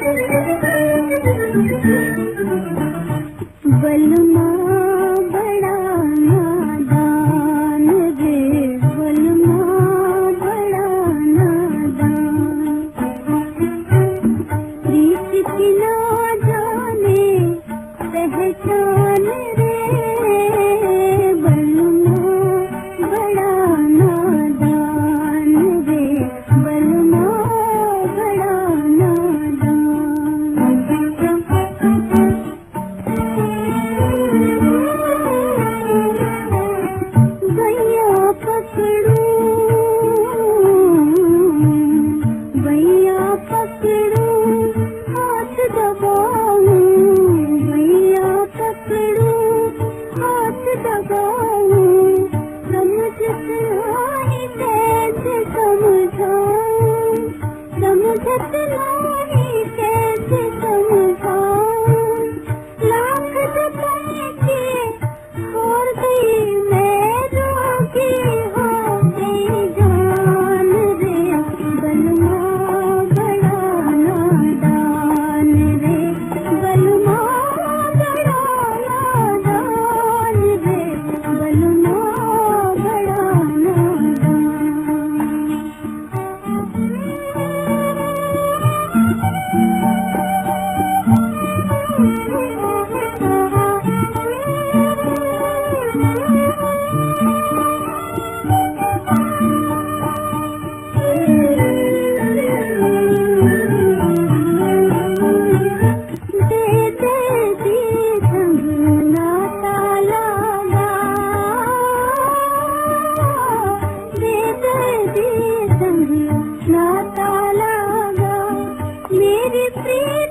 बलमा बड़ा नादान रे, बलमा बड़ा नादान, प्रीत की ना जाने पहचान रे, बलमा बड़ा नादान रे, बलमा बड़ा नादान। भैया पकड़ूं, भैया पकड़ूं, हाथ दबाऊं, भैया पकड़ूं, हाथ दबाऊं, समझत नहीं कैसे समझाऊं, समझत नहीं कैसे समझाऊं, लाख जतन के छोड़ गई मैं, रोगी हो गई जान रे, बलमा बड़ा नादान रे, बलमा बड़ा नादान रे, बलमा बड़ा नाता लगा मेरी प्रिय